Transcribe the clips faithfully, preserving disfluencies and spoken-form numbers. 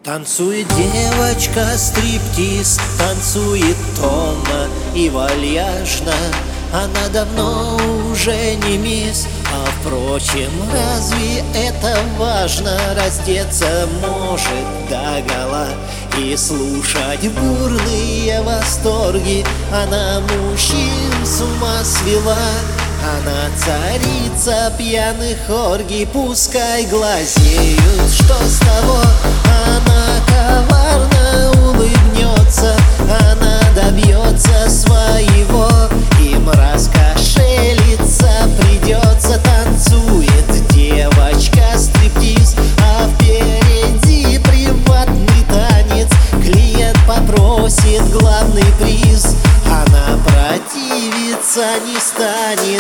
Танцует девочка стриптиз, танцует томно и вальяжно. Она давно уже не мисс, а впрочем, разве это важно? Раздеться может догола и слушать бурные восторги. Она мужчин с ума свела, она царица пьяных оргий. Пускай глазеют, что с того? Она коварно улыбнется, она добьется своего, им раскошелиться придется. Танцует девочка стриптиз, а впереди приватный танец. Клиент попросит главный приз, она противиться не станет.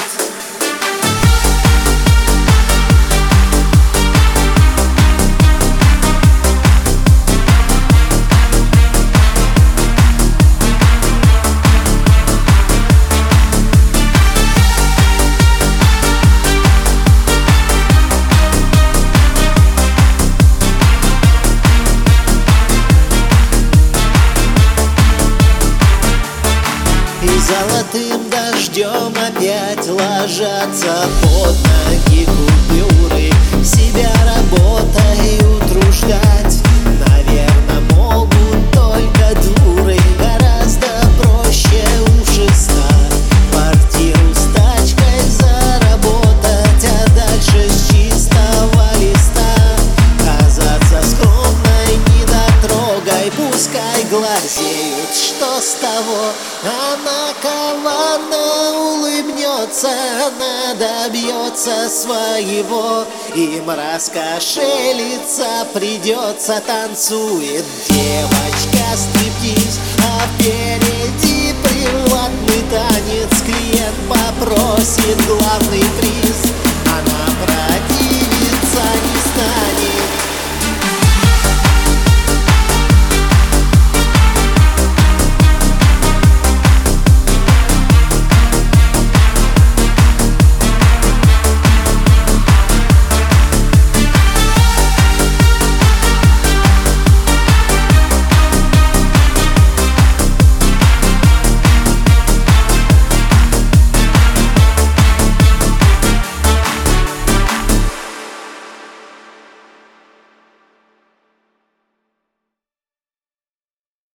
И золотым дождем опять ложатся под ноги купюры. Себя работой утруждать, наверно, могут только дуры. Гораздо проще уж и ста квартиру с тачкой заработать, а дальше с чистого листа казаться скромной недотрогой. Пускай глазеют, что с того? Она коварно улыбнется, она добьется своего, им раскошелиться придется. Танцует девочка стриптиз, а впереди приватный танец. Клиент попросит главный приз,